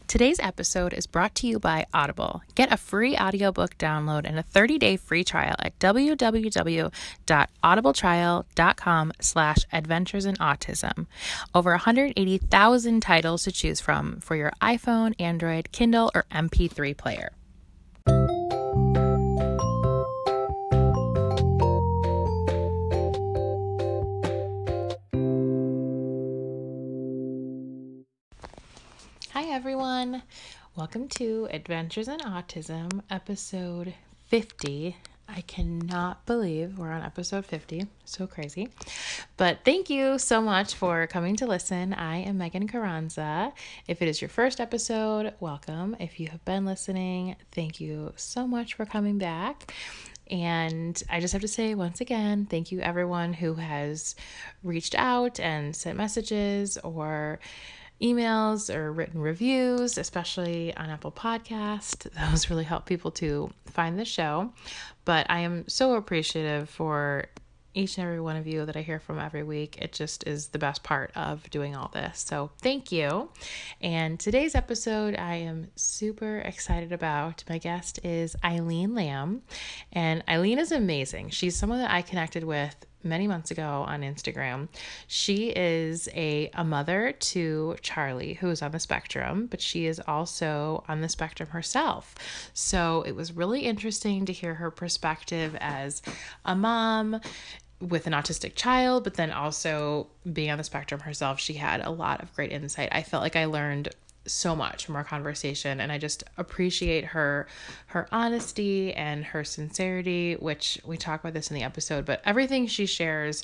Today's episode is brought to you by Audible. Get a free audiobook download and a 30-day free trial at www.audibletrial.com/adventuresinautism. Over 180,000 titles to choose from for your iPhone, Android, Kindle, or MP3 player. Hi everyone, welcome to Adventures in Autism, episode 50. I cannot believe we're on episode 50, so crazy. But thank you so much for coming to listen. I am Megan Carranza. If it is your first episode, welcome. If you have been listening, thank you so much for coming back. And I just have to say once again, thank you everyone who has reached out and sent messages or emails or written reviews, especially on Apple Podcast. Those really help people to find the show. But I am so appreciative for each and every one of you that I hear from every week. It just is the best part of doing all this. So thank you. And today's episode I am super excited about. My guest is Eileen Lamb. And Eileen is amazing. She's someone that I connected with many months ago on Instagram. She is a mother to Charlie, who is on the spectrum, but she is also on the spectrum herself. So it was really interesting to hear her perspective as a mom with an autistic child, but then also being on the spectrum herself. She had a lot of great insight. I felt like I learned so much from our conversation, and I just appreciate her honesty and her sincerity, which we talk about this in the episode, but everything she shares,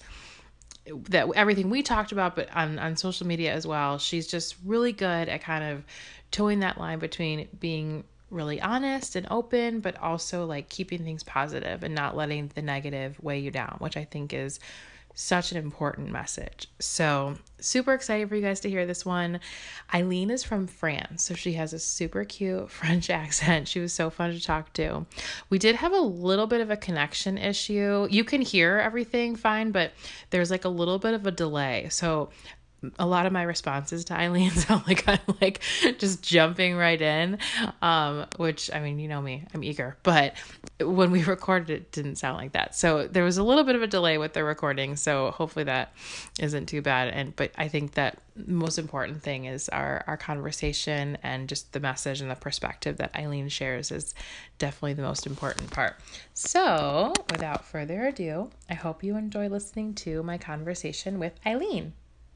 that everything we talked about, but on social media as well, she's just really good at kind of towing that line between being really honest and open, but also like keeping things positive and not letting the negative weigh you down, which I think is such an important message. So super excited for you guys to hear this one. Eileen is from France, so she has a super cute French accent. She was so fun to talk to. We did have a little bit of a connection issue. You can hear everything fine, but there's like a little bit of a delay. So a lot of my responses to Eileen sound like I'm like just jumping right in, which, I mean, you know me, I'm eager, but when we recorded it didn't sound like that. So there was a little bit of a delay with the recording. So hopefully that isn't too bad. But I think that the most important thing is our conversation, and just the message and the perspective that Eileen shares is definitely the most important part. So without further ado, I hope you enjoy listening to my conversation with Eileen.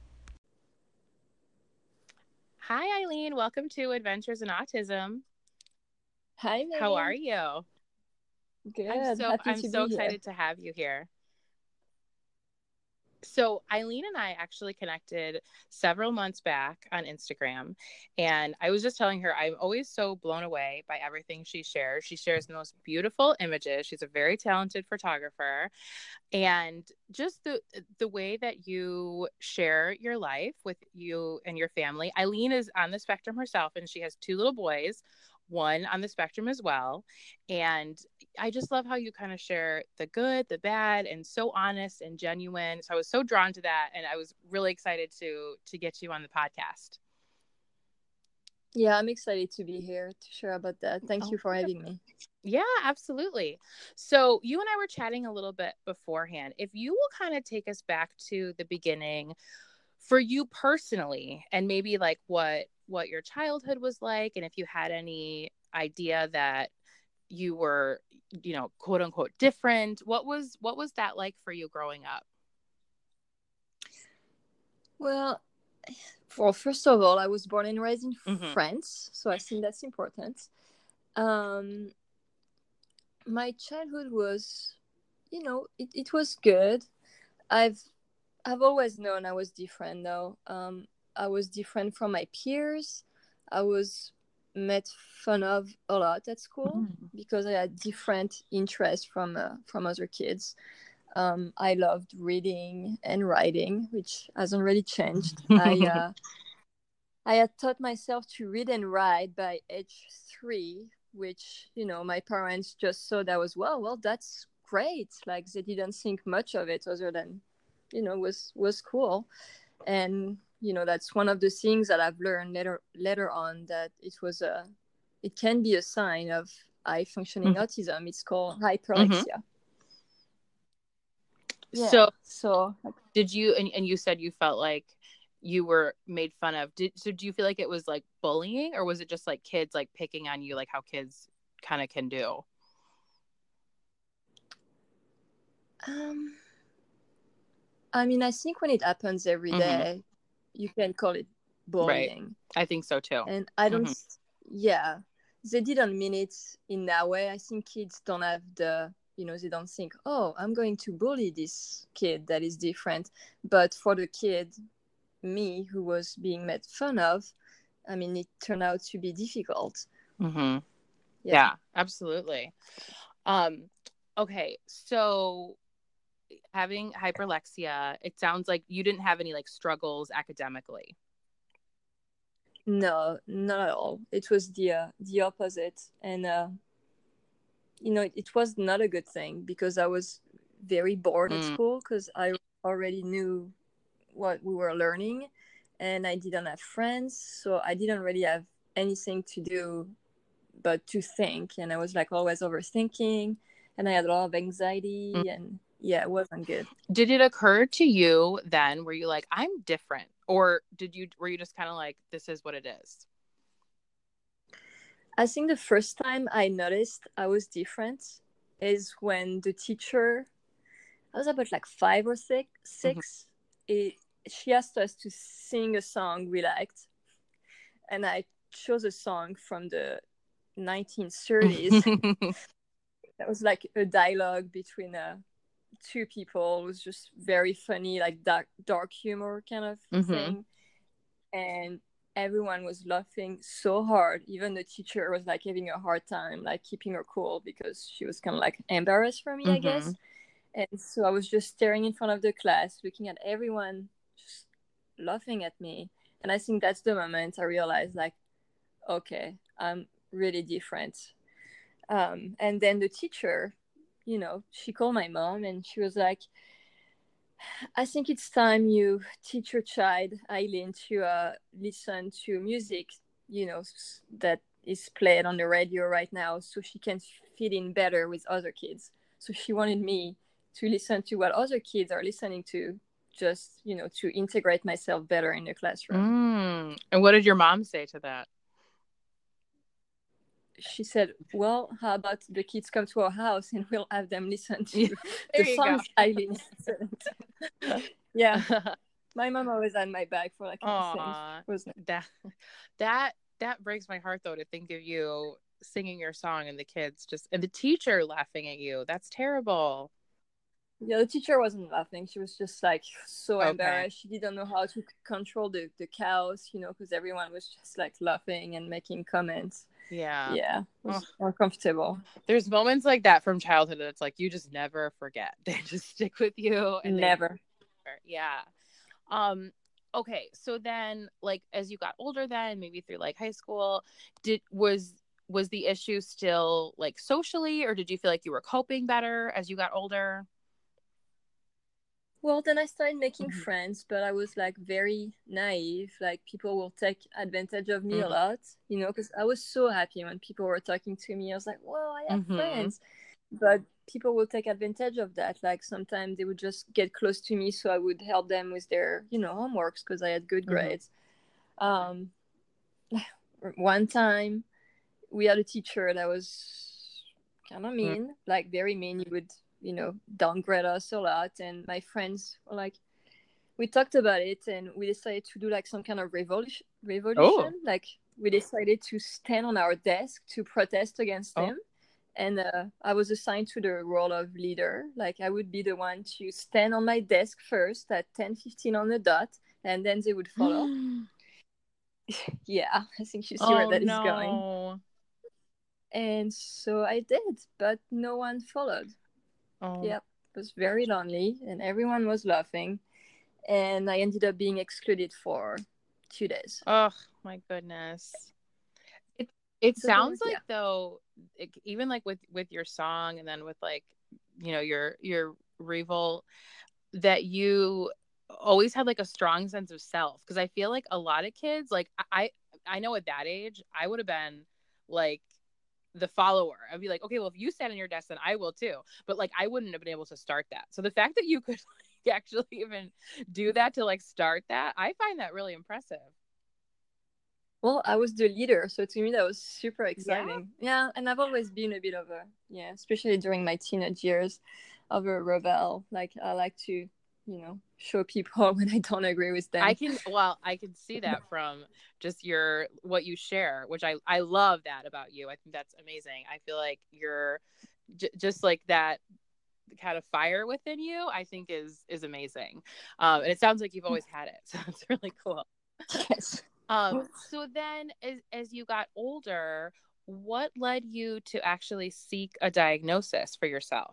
Hi, Eileen. Welcome to Adventures in Autism. Hi, Megan. How are you? Good. I'm so excited to have you here. So Eileen and I actually connected several months back on Instagram, and I was just telling her I'm always so blown away by everything she shares. She shares the most beautiful images. She's a very talented photographer, and just the way that you share your life with you and your family. Eileen is on the spectrum herself, and she has 2 little boys, one on the spectrum as well. And I just love how you kind of share the good, the bad, and so honest and genuine. So I was so drawn to that, and I was really excited to get you on the podcast. Yeah, I'm excited to be here to share about that. Thank you for having me. Yeah, absolutely. So you and I were chatting a little bit beforehand. If you will kind of take us back to the beginning for you personally, and maybe like what your childhood was like, and if you had any idea that you were, you know, quote unquote different, what was that like for you growing up? Well, first of all, I was born and raised in France, so I think that's important. My childhood was, you know, it was good. I've always known I was different, though. I was different from my peers. I was made fun of a lot at school because I had different interests from other kids. I loved reading and writing, which hasn't really changed. I had taught myself to read and write by age 3, which, you know, my parents just saw that was, well, that's great. Like, they didn't think much of it other than, you know, was cool. And that's one of the things that I've learned later on, that it can be a sign of high functioning autism. It's called hyperlexia. Yeah. So did you, and you said you felt like you were made fun of. Do you feel like it was like bullying, or was it just like kids like picking on you, like how kids kind of can do? I mean, I think when it happens every day, you can call it bullying. Right. I think so too. And I don't, yeah, they didn't mean it in that way. I think kids don't have they don't think, oh, I'm going to bully this kid that is different. But for the kid, me, who was being made fun of, I mean, it turned out to be difficult. Yeah, absolutely. Okay, so having hyperlexia, it sounds like you didn't have any like struggles academically. No, not at all. It was the opposite. And it was not a good thing, because I was very bored at school, because I already knew what we were learning, and I didn't have friends, so I didn't really have anything to do but to think, and I was like always overthinking, and I had a lot of anxiety, and yeah, it wasn't good. Did it occur to you then, were you like, I'm different, or were you just kind of like, this is what it is? I think the first time I noticed I was different is when the teacher, I was about like 5 or 6, she asked us to sing a song we liked, and I chose a song from the 1930s. That was like a dialogue between two people. It was just very funny, like dark humor kind of thing, and everyone was laughing so hard. Even the teacher was like having a hard time like keeping her cool, because she was kind of like embarrassed for me, I guess. And so I was just staring in front of the class, looking at everyone just laughing at me. And I think that's the moment I realized, like, okay, I'm really different. And then the teacher, she called my mom, and she was like, I think it's time you teach your child, Eileen, to listen to music, that is played on the radio right now, so she can fit in better with other kids. So she wanted me to listen to what other kids are listening to, just, to integrate myself better in the classroom. And what did your mom say to that? She said, well, how about the kids come to our house and we'll have them listen to the songs Eileen sent. Yeah. My mom always had my back for like that breaks my heart, though, to think of you singing your song and the kids and the teacher laughing at you. That's terrible. Yeah, the teacher wasn't laughing. She was just like so embarrassed. She didn't know how to control the chaos, because everyone was just like laughing and making comments. Yeah, it was uncomfortable. There's moments like that from childhood that it's like you just never forget. They just stick with you. And never. Okay, so then, like, as you got older, then maybe through like high school, was the issue still like socially, or did you feel like you were coping better as you got older? Well, then I started making friends, but I was like very naive. Like, people will take advantage of me a lot, because I was so happy when people were talking to me. I was like, whoa, I have friends. But people will take advantage of that. Like, sometimes they would just get close to me so I would help them with their, homeworks, because I had good grades. One time we had a teacher that was kind of mean, like very mean. He would downgrade us a lot, and my friends were like, we talked about it, and we decided to do like some kind of revolution. Like, we decided to stand on our desk to protest against him, and I was assigned to the role of leader. Like, I would be the one to stand on my desk first at 10:15 on the dot, and then they would follow. Yeah, I think you see where that is going. And so I did, but no one followed. Yep, it was very lonely, and everyone was laughing, and I ended up being excluded for 2 days. Oh my goodness! It sounds like though, even like with your song, and then with like your revolt, that you always had like a strong sense of self, because I feel like a lot of kids, like I know at that age I would have been like the follower. I'd be like, okay, well, if you stand on your desk, then I will too. But like, I wouldn't have been able to start that. So the fact that you could like actually even do that to like start that, I find that really impressive. Well, I was the leader, so to me that was super Yeah. exciting. Yeah, and I've always been a bit of a, yeah, especially during my teenage years, of a rebel. Like I like to, show people when I don't agree with them. I can see that from just what you share, which I love that about you. I think that's amazing. I feel like you're just like that kind of fire within you, I think is amazing. And it sounds like you've always had it. So it's really cool. Yes. So then as you got older, what led you to actually seek a diagnosis for yourself?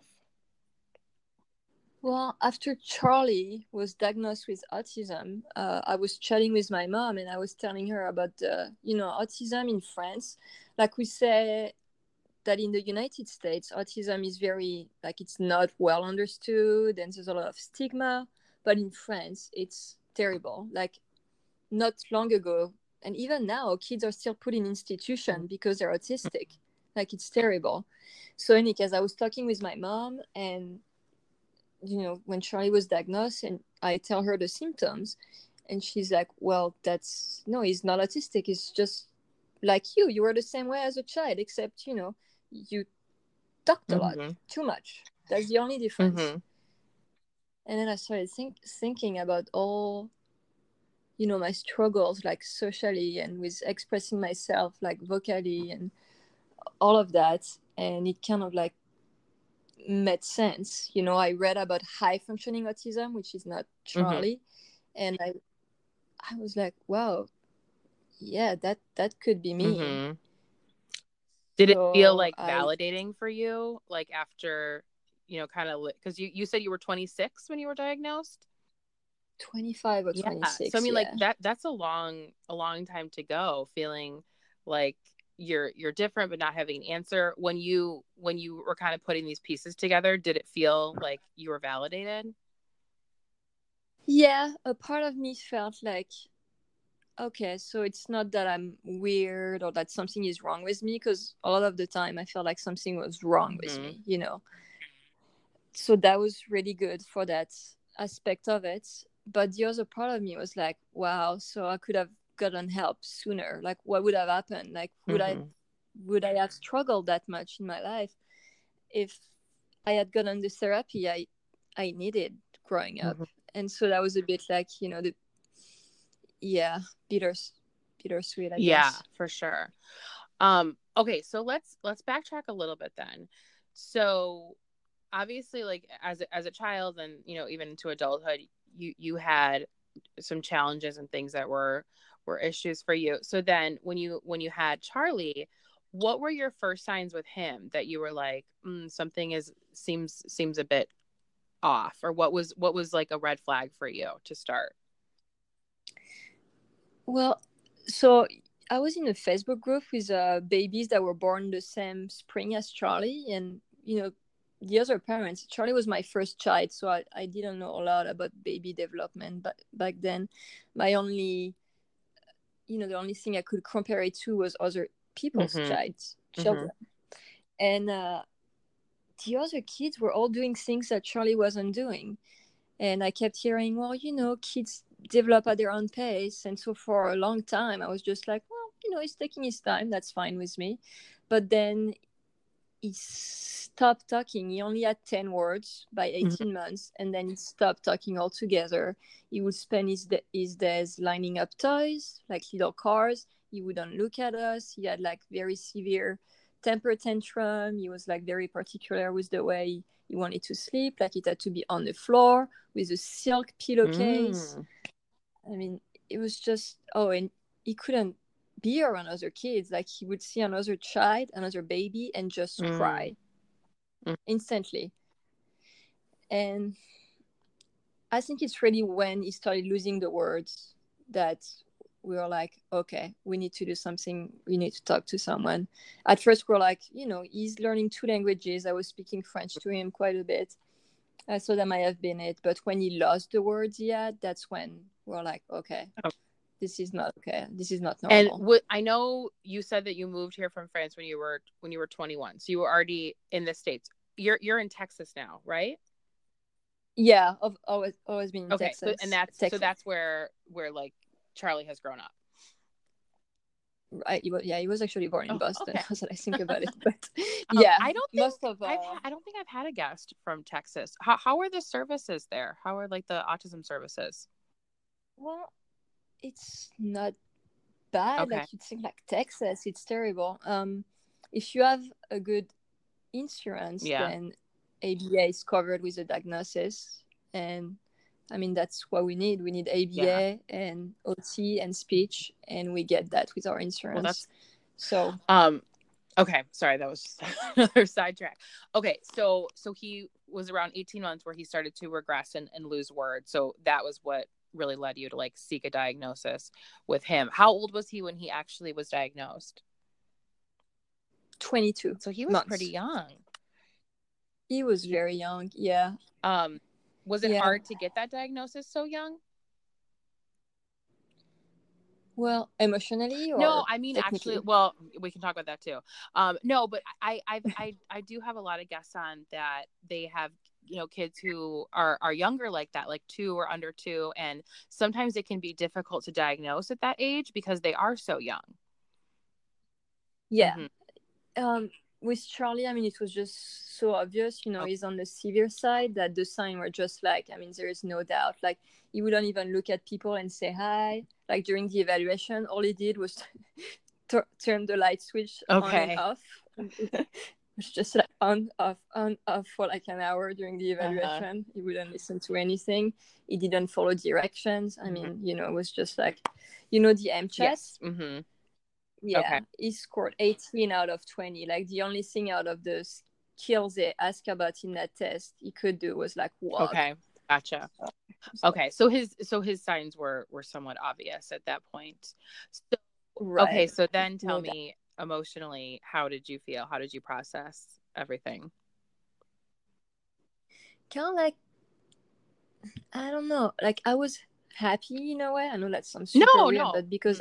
Well, after Charlie was diagnosed with autism, I was chatting with my mom and I was telling her about autism in France. Like we say that in the United States, autism is very, like, it's not well understood and there's a lot of stigma. But in France, it's terrible. Like, not long ago, and even now, kids are still put in institution because they're autistic. Like, it's terrible. So in any case, I was talking with my mom, and when Charlie was diagnosed, and I tell her the symptoms, and she's like, well, no, he's not autistic. He's just like you were the same way as a child, except you talked a lot, Mm-hmm. too much. That's the only difference. Mm-hmm. And then I started thinking about all my struggles, like socially and with expressing myself, like vocally, and all of that. And it kind of like made sense. I read about high functioning autism, which is not Charlie. And I was like, wow, yeah, that could be me. Mm-hmm. Did it feel So like validating for you, like after, kind of, because you said you were 26 when you were diagnosed? 25 or Yeah. So I 26, mean, like yeah. that's a long time to go, feeling like you're different but not having an answer. When you were kind of putting these pieces together, did it feel like you were validated? Yeah, a part of me felt like, okay, so it's not that I'm weird or that something is wrong with me, because a lot of the time I felt like something was wrong with me. So that was really good for that aspect of it. But the other part of me was like, wow, so I could have gotten help sooner. Like, what would have happened? Like, would I have struggled that much in my life if I had gotten the therapy I needed growing up? And so that was a bit like, yeah, bittersweet, I Yeah, guess. for sure. Okay, so let's backtrack a little bit then. So obviously, like as a child, and even into adulthood, you had some challenges and things that were issues for you. So then when you had Charlie, what were your first signs with him that you were like, something seems a bit off? Or what was like a red flag for you to start? Well, so I was in a Facebook group with babies that were born the same spring as Charlie, and the other parents. Charlie was my first child, so I didn't know a lot about baby development. But back then, my only, the only thing I could compare it to was other people's children, and the other kids were all doing things that Charlie wasn't doing. And I kept hearing, well, kids develop at their own pace. And so for a long time, I was just like, well, he's taking his time. That's fine with me. But then he stopped talking. He only had 10 words by 18 months. And then he stopped talking altogether. He would spend his days lining up toys, like little cars. He wouldn't look at us. He had like very severe temper tantrum. He was like very particular with the way he wanted to sleep. Like, it had to be on the floor with a silk pillowcase. I mean, it was just, and he couldn't be around other kids. Like, he would see another child, another baby, and just cry instantly. And I think it's really when he started losing the words that we were like, okay, we need to do something. We need to talk to someone. At first, we're like, he's learning 2 languages. I was speaking French to him quite a bit. So that might have been it. But when he lost the words he had, that's when we're like, okay, this is not okay. This is not normal. And I know you said that you moved here from France when you were 21, so you were already in the States. You're in Texas now, right? Yeah, I've always been in Texas. And that's where like Charlie has grown up. Right. He was actually born in Boston. Okay. As I think about it, but yeah, I don't think I've had a guest from Texas. How are the services there? How are like the autism services? Well, it's not bad. Okay. Like you'd think, like Texas, it's terrible. If you have a good insurance, then ABA is covered with a diagnosis, and I mean, that's what we need. We need ABA and OT and speech, and we get that with our insurance. Okay, sorry, that was just another sidetrack. Okay, so he was around 18 months where he started to regress and lose words. So that was what really led you to like seek a diagnosis with him. How old was he when he actually was diagnosed? 22. So he was pretty young. He was very young, yeah. Was it hard to get that diagnosis so young? Well, emotionally, or no, I mean actually. Well, we can talk about that too. No, but I do have a lot of guests on that they have kids who are younger like that, like 2 or under 2, and sometimes it can be difficult to diagnose at that age because they are so young. Yeah. With Charlie, I mean, it was just so obvious, he's on the severe side, that the signs were just like, I mean, there is no doubt. Like, he wouldn't even look at people and say hi. Like, during the evaluation, all he did was turn the light switch on and off. It was just like on, off for like an hour during the evaluation. He wouldn't listen to anything. He didn't follow directions. I mean, it was just like, the MCHES. Yes. Mm-hmm. Yeah, he scored 18 out of 20. Like, the only thing out of the skills they asked about in that test he could do was like walk. Okay, gotcha. Okay, so his signs were somewhat obvious at that point. So, right. Okay, so then tell me, emotionally, how did you feel? How did you process everything? Kind of like, I don't know. Like, I was happy in a way. I know that sounds super weird, but because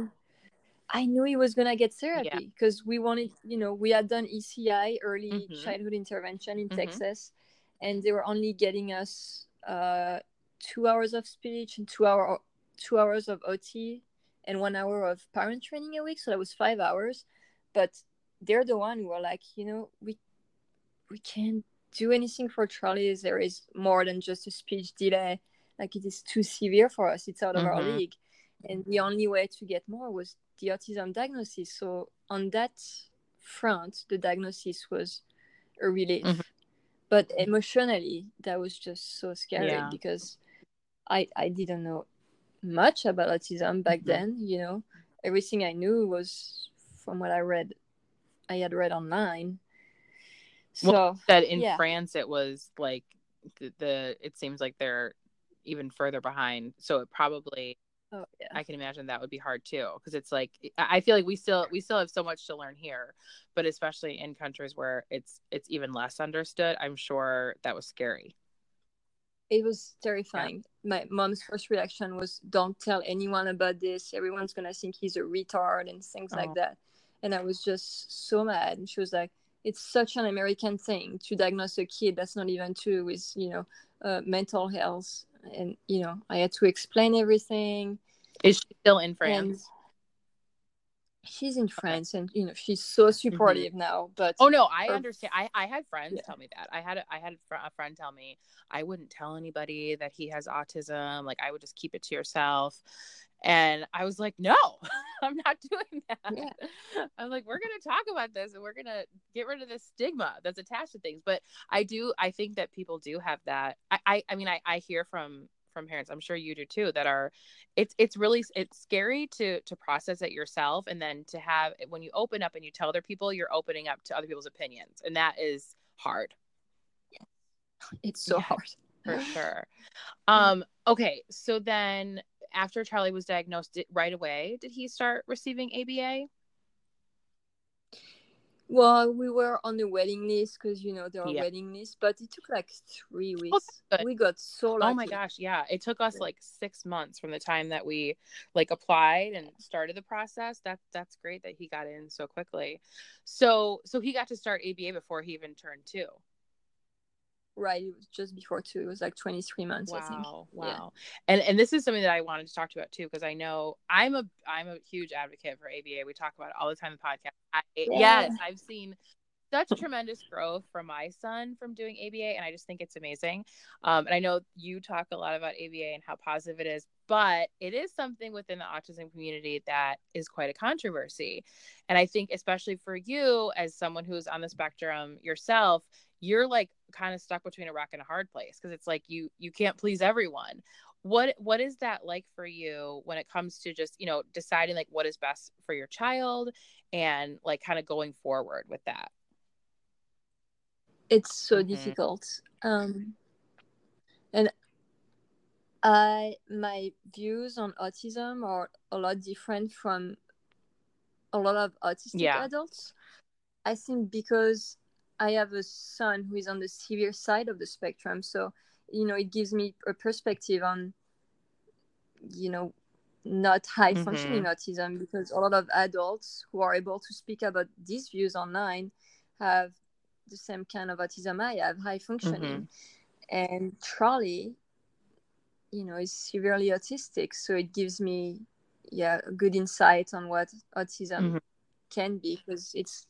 I knew he was gonna get therapy, because we wanted, we had done ECI, early childhood intervention in Texas, and they were only getting us 2 hours of speech and 2 hours of OT and 1 hour of parent training a week, so that was 5 hours. But they're the one who were like, we can't do anything for Charlie. There is more than just a speech delay. Like, it is too severe for us. It's out of our league, and the only way to get more was the autism diagnosis. So on that front, the diagnosis was a relief. But emotionally, that was just so scary, because I didn't know much about autism back then. Everything I knew was from what I had read online. So that in France, it was like it seems like they're even further behind. So it probably, I can imagine that would be hard too, because it's like, I feel like we still have so much to learn here, but especially in countries where it's even less understood, I'm sure that was scary. It was terrifying. My mom's first reaction was, don't tell anyone about this. Everyone's going to think he's a retard and things like that. And I was just so mad. And she was like, it's such an American thing to diagnose a kid that's not even 2 with, mental health. And, I had to explain everything. Is she still in France? She's in France, and she's so supportive now. But I understand. I had friends tell me that. I had a friend tell me, I wouldn't tell anybody that he has autism. Like, I would just keep it to yourself. And I was like, no, I'm not doing that. Yeah. I'm like, we're going to talk about this, and we're going to get rid of this stigma that's attached to things. But I think that people do have that. I mean, I hear from parents, I'm sure you do too, that are, it's scary to process it yourself. And then to have, when you open up and you tell other people, you're opening up to other people's opinions. And that is hard. Yeah. It's so hard. For sure. Okay. So then after Charlie was diagnosed, right away, did he start receiving ABA? Well, we were on the waiting list because there are Yeah. waiting lists, but it took like 3 Oh, weeks. that's good. We got so Oh my lucky. gosh, yeah. It took us like 6 months from the time that we like applied and started the process. That's great that he got in so quickly. So he got to start ABA before he even turned 2. Right, it was just before 2. It was like 23 months, I think. Wow, Yeah. wow. And this is something that I wanted to talk to you about too, because I know I'm a huge advocate for ABA. We talk about it all the time in the podcast. Yes, I've seen such tremendous growth from my son from doing ABA, and I just think it's amazing. And I know you talk a lot about ABA and how positive it is, but it is something within the autism community that is quite a controversy. And I think especially for you as someone who's on the spectrum yourself, you're like kind of stuck between a rock and a hard place, because it's like you can't please everyone. What is that like for you when it comes to just deciding like what is best for your child and like kind of going forward with that? It's so difficult. And my views on autism are a lot different from a lot of autistic adults. I think because I have a son who is on the severe side of the spectrum, so it gives me a perspective on not high functioning autism, because a lot of adults who are able to speak about these views online have the same kind of autism I have, high functioning. And Charlie is severely autistic, so it gives me a good insight on what autism can be, because it's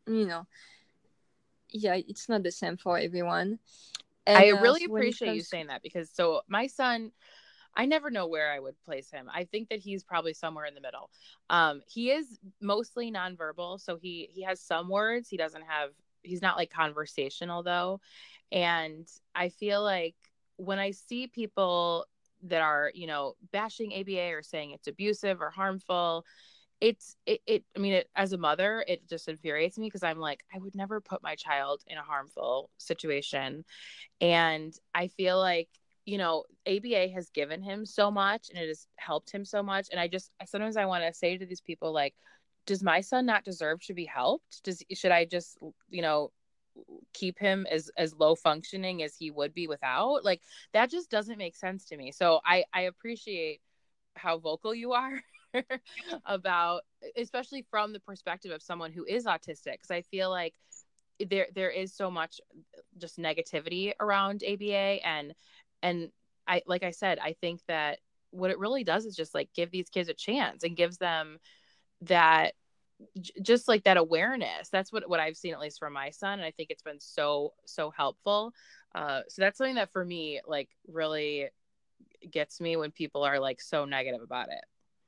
it's not the same for everyone. And I really appreciate you saying that, because so my son, I never know where I would place him. I think that he's probably somewhere in the middle. He is mostly nonverbal, so he has some words. He's not like conversational though. And I feel like when I see people that are, bashing ABA or saying it's abusive or harmful, as a mother, it just infuriates me, because I'm like, I would never put my child in a harmful situation. And I feel like, ABA has given him so much and it has helped him so much. And sometimes I want to say to these people, like, does my son not deserve to be helped? Should I just, keep him as low functioning as he would be without? Like, that just doesn't make sense to me. So I appreciate how vocal you are about, especially from the perspective of someone who is autistic, because I feel like there is so much just negativity around ABA, and I, like I said, I think that what it really does is just like give these kids a chance and gives them that just like that awareness. That's what I've seen, at least from my son, and I think it's been so helpful. So that's something that for me like really gets me when people are like so negative about it.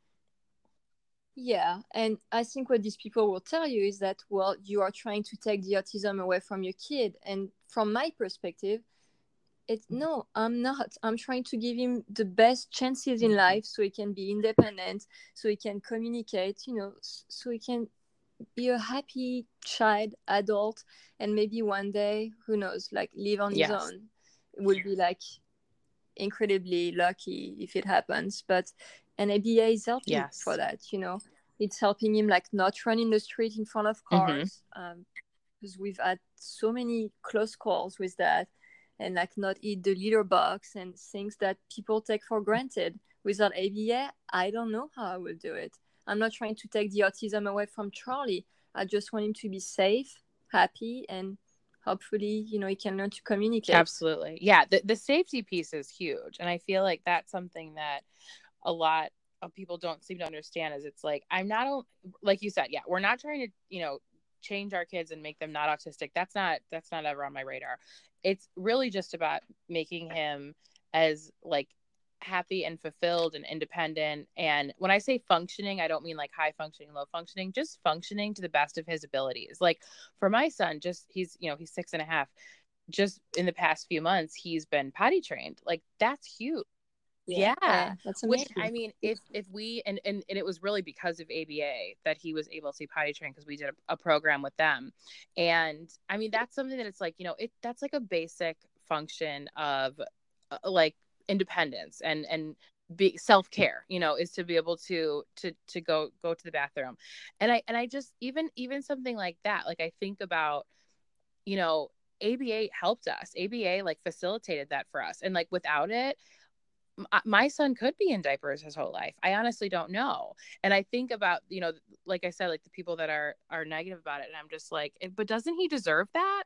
Yeah, and I think what these people will tell you is that, well, you are trying to take the autism away from your kid. And from my perspective, no, I'm not. I'm trying to give him the best chances in life, so he can be independent, so he can communicate, so he can be a happy child, adult, and maybe one day, who knows, like live on his own. It would be like incredibly lucky if it happens. But an ABA is helping for that. It's helping him like not run in the street in front of cars, because we've had so many close calls with that, and like not eat the litter box and things that people take for granted. Without ABA, I don't know how I will do it. I'm not trying to take the autism away from Charlie. I just want him to be safe, happy, and hopefully, he can learn to communicate. Absolutely. Yeah. The safety piece is huge. And I feel like that's something that a lot of people don't seem to understand, is it's like, like you said, we're not trying to, change our kids and make them not autistic. That's not ever on my radar. It's really just about making him as like happy and fulfilled and independent. And when I say functioning, I don't mean like high functioning, low functioning, just functioning to the best of his abilities. Like for my son, he's 6.5. Just in the past few months, he's been potty trained. Like that's huge. Yeah. That's amazing. Which, I mean, if we, and it was really because of ABA that he was able to be potty trained, because we did a program with them. And I mean, that's something that it's like, that's like a basic function of like independence and be self-care, you know, is to be able to go to the bathroom. And I just, even something like that, like I think about, you know, ABA helped us. ABA like facilitated that for us. And like without it, my son could be in diapers his whole life. I honestly don't know. And I think about, you know, like I said, like the people that are negative about it, and I'm just like, but doesn't he deserve that?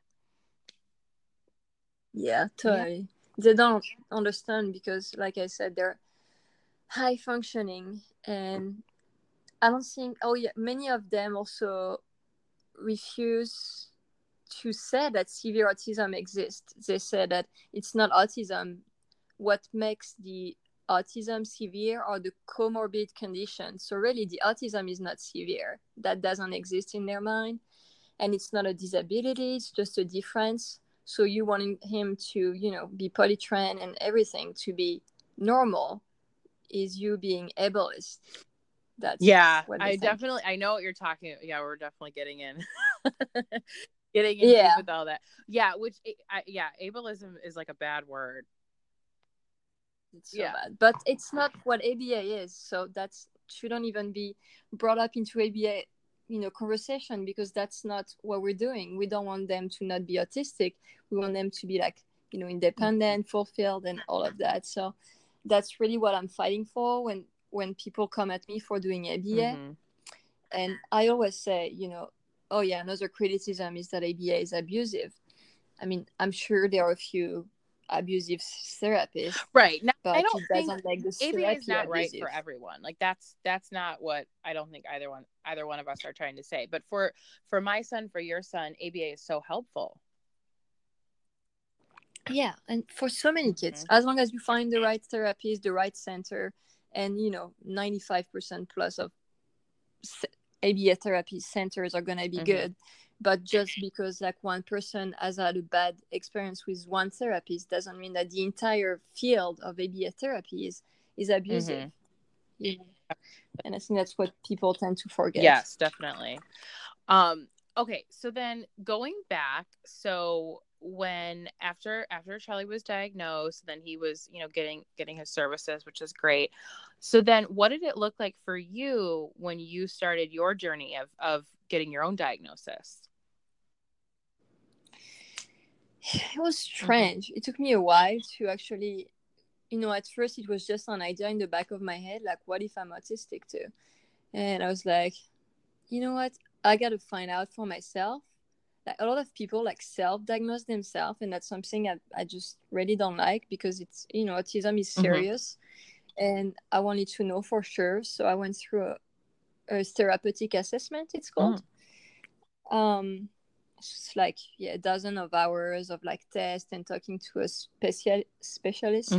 Yeah, totally. They don't understand because, like I said, they're high functioning, and I don't think. Oh yeah, many of them also refuse to say that severe autism exists. They say that it's not autism. What makes the autism severe are the comorbid conditions. So really, the autism is not severe. That doesn't exist in their mind, and it's not a disability. It's just a difference. So you wanting him to, you know, be polytrained and everything to be normal is you being ableist. That's what they think. Definitely, I know what you're talking about. Yeah, we're definitely getting in deep with all that. Yeah, which ableism is like a bad word. It's so bad, but it's not what ABA is. So that shouldn't even be brought up into ABA, you know, conversation, because that's not what we're doing. We don't want them to not be autistic. We want them to be like, you know, independent, fulfilled, and all of that. So that's really what I'm fighting for when people come at me for doing ABA. And I always say, you know, oh yeah, another criticism is that ABA is abusive. I mean, I'm sure there are a few abusive therapists, right? Now, but I don't think make the ABA is not abusive. right for everyone. Like that's not what I don't think either one of us are trying to say. But for my son, for your son, ABA is so helpful. Yeah, and for so many kids, as long as you find the right therapist, the right center, and you know, 95% plus of ABA therapy centers are gonna be good. But just because like one person has had a bad experience with one therapist doesn't mean that the entire field of ABA therapy is abusive. You know? And I think that's what people tend to forget. Yes, definitely. Okay, so then going back, so when after Charlie was diagnosed, then he was, you know, getting his services, which is great. So then what did it look like for you when you started your journey of getting your own diagnosis? It was strange. It took me a while to actually, you know, at first it was just an idea in the back of my head, like, what if I'm autistic too? And I was like, you know what? I got to find out for myself. Like, a lot of people like self-diagnose themselves, and that's something I just really don't like, because it's, you know, autism is serious, and I wanted to know for sure. So I went through a therapeutic assessment, it's called. It's like a dozen of hours of like tests and talking to a specialist.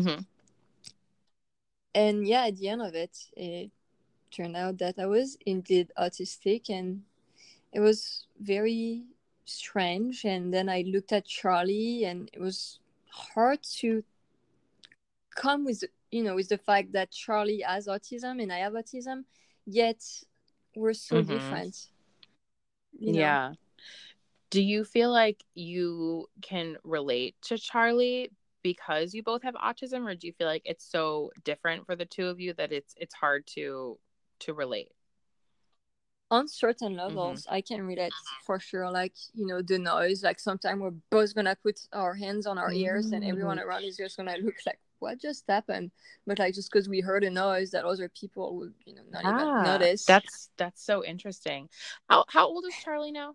And yeah, at the end of it, it turned out that I was indeed autistic, and it was very strange. And then I looked at Charlie, and it was hard to come with, you know, with the fact that Charlie has autism and I have autism, yet we're so different. You know? Do you feel like you can relate to Charlie because you both have autism, or do you feel like it's so different for the two of you that it's hard to relate? On certain levels, I can relate for sure. Like, you know, the noise, like sometimes we're both gonna put our hands on our ears and everyone around is just gonna look like, what just happened? But like, just because we heard a noise that other people would, you know, not even notice. That's so interesting. How old is Charlie now?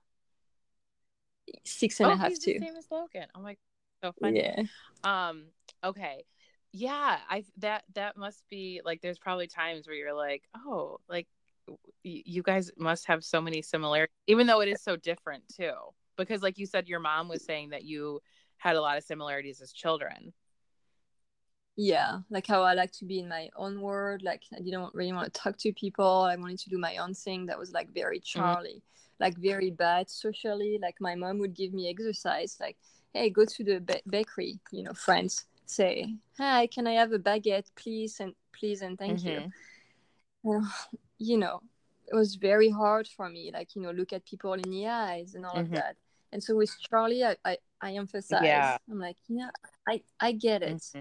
6.5 he's too. The same as Logan. Oh my, so funny. Yeah. Okay. Yeah, that must be like, there's probably times where you're like, oh, like you guys must have so many similarities, even though it is so different too. Because like you said, your mom was saying that you had a lot of similarities as children. Yeah, like how I like to be in my own world. Like I didn't really want to talk to people. I wanted to do my own thing. That was like very Charlie, like very bad socially. Like my mom would give me exercise, like, hey, go to the bakery, you know, friends say, hi, can I have a baguette, please and thank you. You know, it was very hard for me, like, you know, look at people in the eyes and all of that. And so with Charlie, I emphasize, I'm like, yeah, I get it.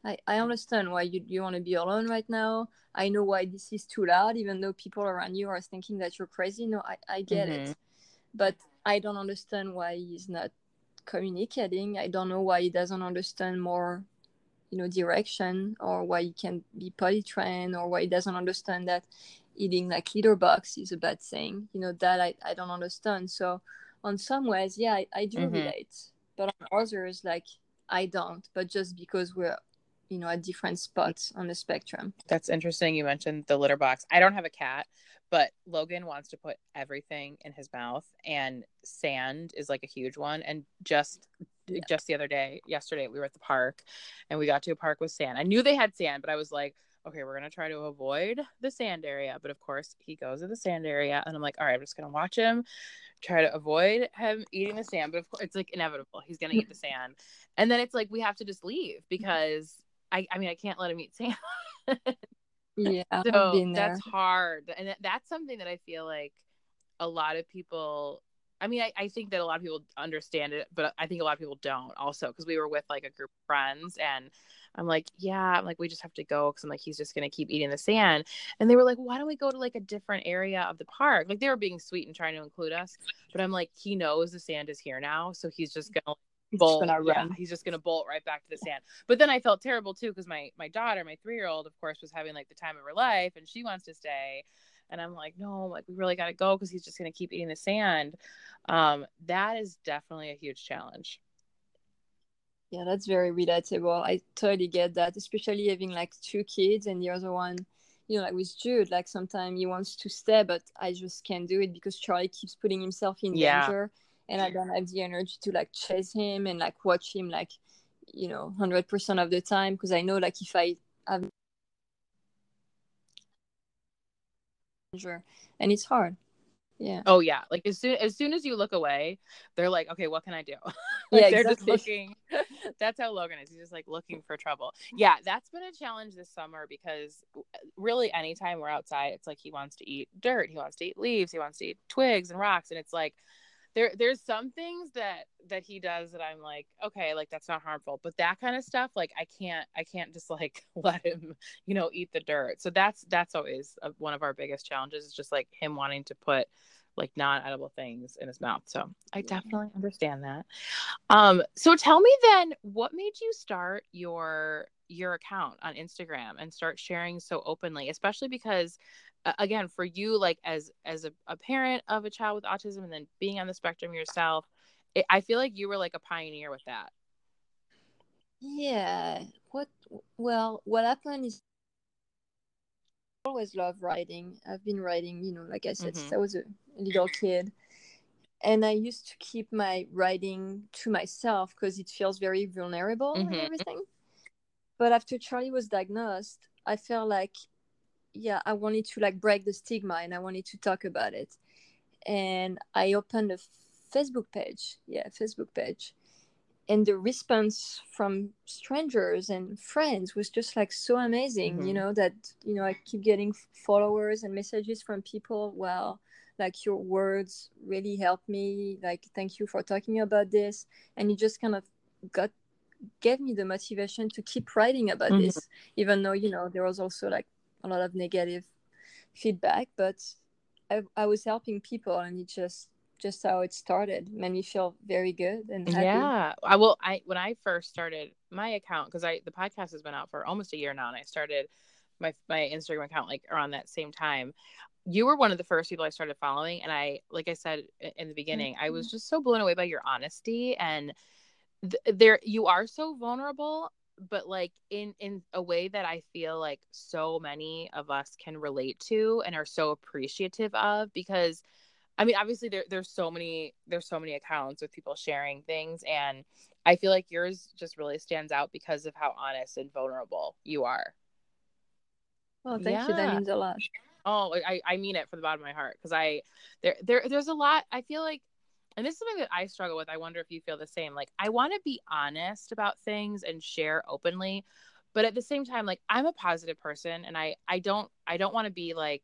I understand why you want to be alone right now. I know why this is too loud, even though people around you are thinking that you're crazy. No, I get it. But I don't understand why he's not communicating. I don't know why he doesn't understand more, direction, or why he can be potty trained, or why he doesn't understand that eating like litter box is a bad thing. That I don't understand. So on some ways, yeah, I do relate. But on others, like, I don't. But just because we're at different spots on the spectrum. That's interesting. You mentioned the litter box. I don't have a cat, but Logan wants to put everything in his mouth, and sand is like a huge one. And just the other day, yesterday, we were at the park and we got to a park with sand. I knew they had sand, but I was like, okay, we're going to try to avoid the sand area. But of course he goes to the sand area and I'm like, all right, I'm just going to watch him, try to avoid him eating the sand. But of course it's like inevitable. He's going to eat the sand. And then it's like, we have to just leave because I mean, I can't let him eat sand. Yeah, so that's hard. And that's something that I feel like a lot of people, I mean, I think that a lot of people understand it, but I think a lot of people don't also, because we were with like a group of friends and I'm like, we just have to go because I'm like, he's just going to keep eating the sand. And they were like, why don't we go to like a different area of the park? Like they were being sweet and trying to include us. But I'm like, he knows the sand is here now. So he's just going to bolt. Yeah, he's just gonna bolt right back to the sand. But then I felt terrible too because my daughter, my 3-year-old, of course, was having like the time of her life and she wants to stay. And I'm like, no, like we really got to go because he's just gonna keep eating the sand. That is definitely a huge challenge. Yeah, that's very relatable. I totally get that, especially having like 2 kids and the other one, like with Jude, like sometimes he wants to stay, but I just can't do it because Charlie keeps putting himself in danger. And I don't have the energy to like chase him and like watch him like 100% of the time, because I know like if I have danger, and it's hard. Yeah. Oh yeah, like as soon as you look away, they're like, okay, what can I do? Yeah, they're exactly. just looking. That's how Logan is. He's just like looking for trouble. Yeah, that's been a challenge this summer because really anytime we're outside, it's like he wants to eat dirt, he wants to eat leaves, he wants to eat twigs and rocks, and it's like there's some things that he does that I'm like, okay, like that's not harmful, but that kind of stuff, like I can't just like let him, eat the dirt. So that's always one of our biggest challenges, is just like him wanting to put like non-edible things in his mouth. So I definitely understand that. So tell me then, what made you start your account on Instagram and start sharing so openly, especially because again, for you, like as a parent of a child with autism and then being on the spectrum yourself, I feel like you were like a pioneer with that. Yeah. What happened is I always loved writing. I've been writing, like I said, since I was a little kid. And I used to keep my writing to myself because it feels very vulnerable and everything. But after Charlie was diagnosed, I felt like, I wanted to like break the stigma and I wanted to talk about it. And I opened a Facebook page. And the response from strangers and friends was just like so amazing, that, I keep getting followers and messages from people. Wow, like your words really helped me. Like, thank you for talking about this. And it just kind of gave me the motivation to keep writing about this, even though, there was also like a lot of negative feedback, but I was helping people, and it just how it started made me feel very good and happy. Yeah. When I first started my account, because the podcast has been out for almost a year now, and I started my Instagram account like around that same time. You were one of the first people I started following, and like I said in the beginning, I was just so blown away by your honesty, and there you are so vulnerable, but like in a way that I feel like so many of us can relate to and are so appreciative of, because I mean, obviously there's so many accounts with people sharing things, and I feel like yours just really stands out because of how honest and vulnerable you are. Oh, thank you. That means a lot. Oh, I mean it from the bottom of my heart, because there's a lot, I feel like, and this is something that I struggle with. I wonder if you feel the same. Like, I want to be honest about things and share openly, but at the same time, like, I'm a positive person, and I don't want to be like,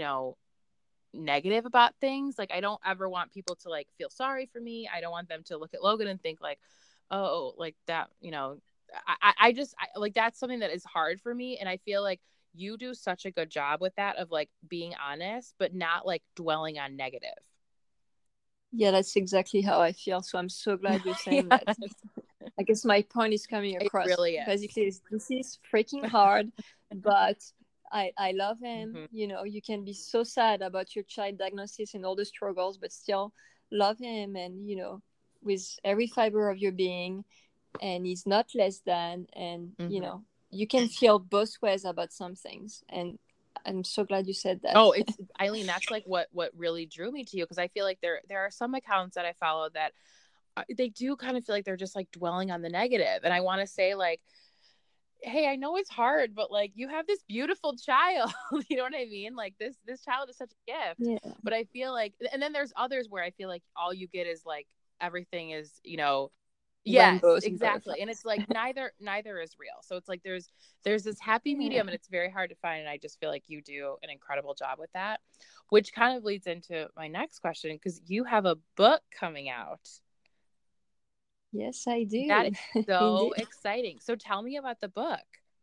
negative about things. Like, I don't ever want people to like feel sorry for me. I don't want them to look at Logan and think like, oh, like that, like, that's something that is hard for me. And I feel like you do such a good job with that, of like being honest, but not like dwelling on negative. Yeah, that's exactly how I feel. So I'm so glad you're saying that. I guess my point is coming It across. really is. Basically, this is freaking hard, but I love him. Mhm. You know, you can be so sad about your child diagnosis and all the struggles, but still love him, and, you know, with every fiber of your being, and he's not less than, and, you Mhm. know, you can feel both ways about some things. And I'm so glad you said that. Oh, it's Eileen, that's like what really drew me to you, because I feel like there are some accounts that I follow that they do kind of feel like they're just like dwelling on the negative. And I want to say, like, hey, I know it's hard, but like, you have this beautiful child. You know what I mean? Like, this child is such a gift. Yeah. But I feel like, and then there's others where I feel like all you get is like everything is, you know, yes, Rainbows and exactly. And butterflies. it's like neither is real. So it's like there's this happy medium, and it's very hard to find. And I just feel like you do an incredible job with that, which kind of leads into my next question, because you have a book coming out. Yes, I do. That is so Indeed. exciting. So tell me about the book.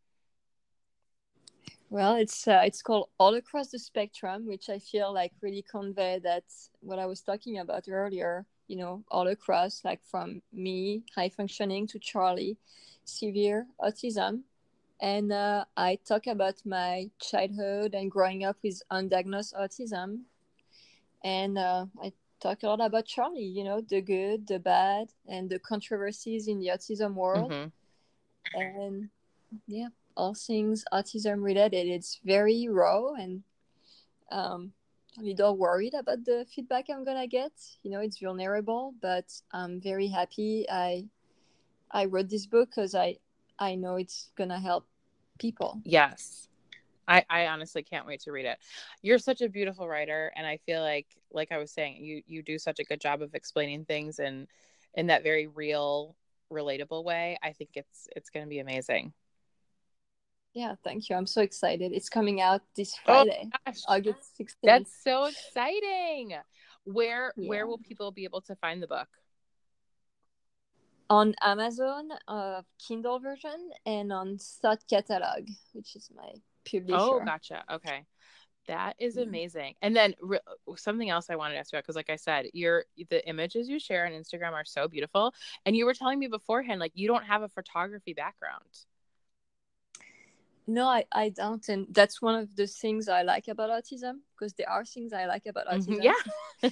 Well, it's called All Across the Spectrum, which I feel like really convey that what I was talking about earlier. You know, all across, like from me, high functioning, to Charlie, severe autism. And I talk about my childhood and growing up with undiagnosed autism. And I talk a lot about Charlie, you know, the good, the bad, and the controversies in the autism world. Mm-hmm. And yeah, all things autism related. It's very raw, and a little worried about the feedback I'm gonna get. You know, it's vulnerable, but I'm very happy I wrote this book, because I know it's gonna help people. Yes. I honestly can't wait to read it. You're such a beautiful writer, and I feel like I was saying, you do such a good job of explaining things in that very real, relatable way. I think it's going to be amazing. Yeah, thank you. I'm so excited. It's coming out this Oh Friday, gosh, August 16th. that's so exciting. Where Yeah. will people be able to find the book? On Amazon, Kindle version, and on Thought Catalog, which is my publisher. Oh, gotcha. Okay. That is amazing. And then something else I wanted to ask you about, because like I said, the images you share on Instagram are so beautiful. And you were telling me beforehand, like, you don't have a photography background. No, I don't. And that's one of the things I like about autism, because there are things I like about autism. Yeah.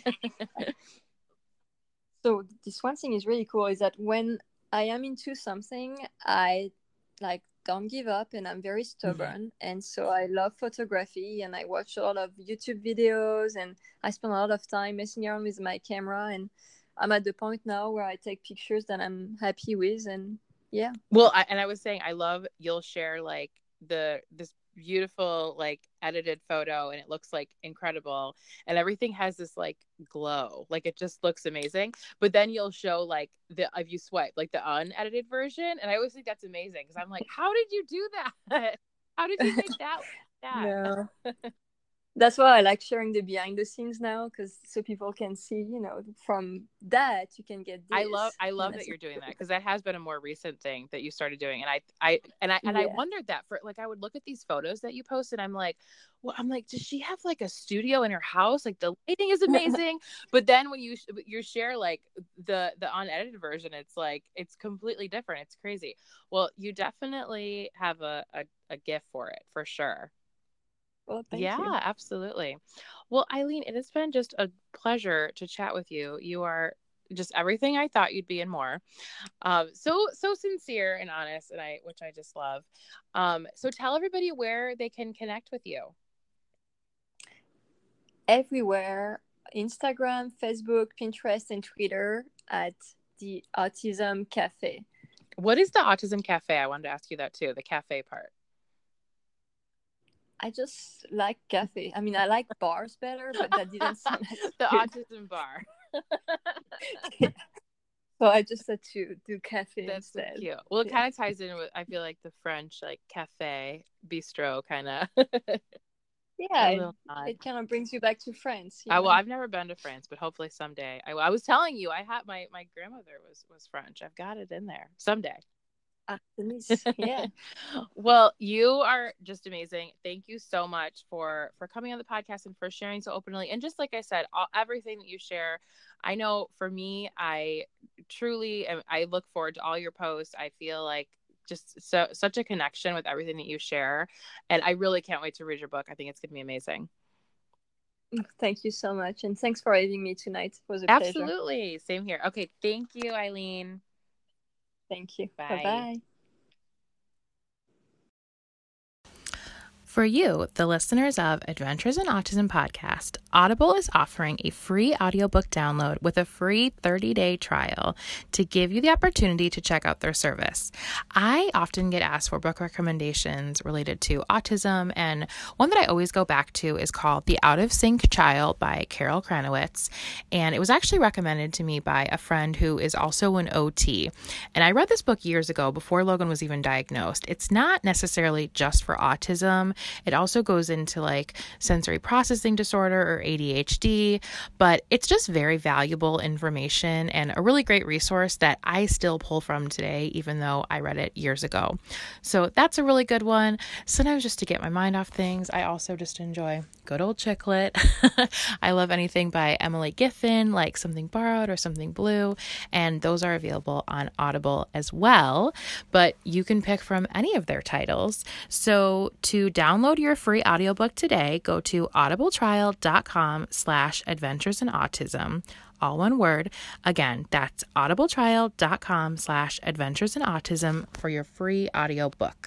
So this one thing is really cool, is that when I am into something, I like don't give up, and I'm very stubborn. And so I love photography, and I watch a lot of YouTube videos, and I spend a lot of time messing around with my camera, and I'm at the point now where I take pictures that I'm happy with. And yeah. Well, I was saying, I love, you'll share like this beautiful like edited photo, and it looks like incredible, and everything has this like glow, like it just looks amazing. But then you'll show like if you swipe like the unedited version, and I always think that's amazing, because I'm like, how did you do that? How did you make that like that? No. That's why I like sharing the behind the scenes now, because so people can see, you know, from that you can get this. I love that you're doing that, because that has been a more recent thing that you started doing. And I wondered that, for like, I would look at these photos that you post, and I'm like, well, does she have like a studio in her house? Like, the lighting is amazing. But then when you share like the unedited version, it's like, it's completely different. It's crazy. Well, you definitely have a gift for it, for sure. Well, thank Yeah, you. absolutely. Well, Eileen, it has been just a pleasure to chat with you. You are just everything I thought you'd be, and more. So sincere and honest, and which I just love. So tell everybody where they can connect with you. Everywhere: Instagram, Facebook, Pinterest, and Twitter at the Autism Cafe. What is the Autism Cafe? I wanted to ask you that too, the cafe part. I just like cafe. I mean, I like bars better, but that didn't sound as the good. Autism Bar. So I just had to do cafe That's instead. So cute. Well, it kind of ties in with, I feel like, the French like cafe, bistro kind of. Yeah, it kind of brings you back to France. Well, I've never been to France, but hopefully someday. I was telling you, I had my grandmother was French. I've got it in there someday. Denise. Yeah. Well, you are just amazing. Thank you so much for coming on the podcast and for sharing so openly. And just like I said, everything that you share, I know for me, I truly I look forward to all your posts. I feel like just such a connection with everything that you share, and I really can't wait to read your book. I think it's going to be amazing. Thank you so much, and thanks for having me tonight. It was a pleasure. Absolutely. Same here. Okay, thank you, Eileen. Thank you. Bye. Bye-bye. For you, the listeners of Adventures in Autism podcast, Audible is offering a free audiobook download with a free 30-day trial to give you the opportunity to check out their service. I often get asked for book recommendations related to autism, and one that I always go back to is called The Out of Sync Child by Carol Kranowitz, and it was actually recommended to me by a friend who is also an OT. And I read this book years ago before Logan was even diagnosed. It's not necessarily just for autism. It also goes into like sensory processing disorder or ADHD, but it's just very valuable information and a really great resource that I still pull from today, even though I read it years ago. So that's a really good one. Sometimes just to get my mind off things, I also just enjoy good old chick lit. I love anything by Emily Giffin, like Something Borrowed or Something Blue, and those are available on Audible as well, but you can pick from any of their titles. So to download your free audiobook today, go to audibletrial.com/adventuresinautism, all one word. Again, that's audibletrial.com/adventuresinautism for your free audiobook.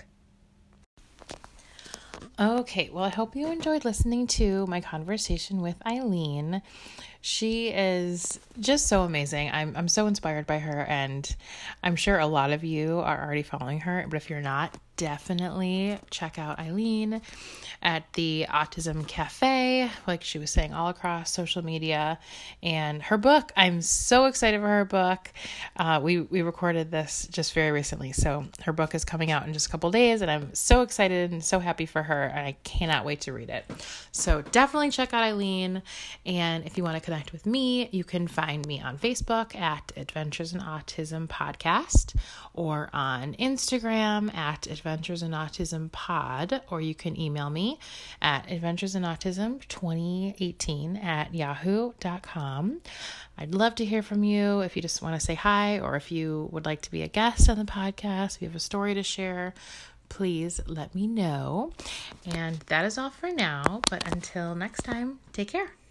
Okay, well, I hope you enjoyed listening to my conversation with Eileen. She is just so amazing. I'm so inspired by her, and I'm sure a lot of you are already following her, but if you're not, definitely check out Eileen at the Autism Cafe, like she was saying, all across social media. And her book, I'm so excited for her book. We recorded this just very recently, so her book is coming out in just a couple days, and I'm so excited and so happy for her, and I cannot wait to read it. So definitely check out Eileen, and if you want to connect with me, you can find me on Facebook at Adventures in Autism Podcast, or on Instagram at Adventures in Autism Pod, or you can email me at adventuresinautism2018@yahoo.com. I'd love to hear from you if you just want to say hi, or if you would like to be a guest on the podcast, if you have a story to share, please let me know. And that is all for now, but until next time, take care.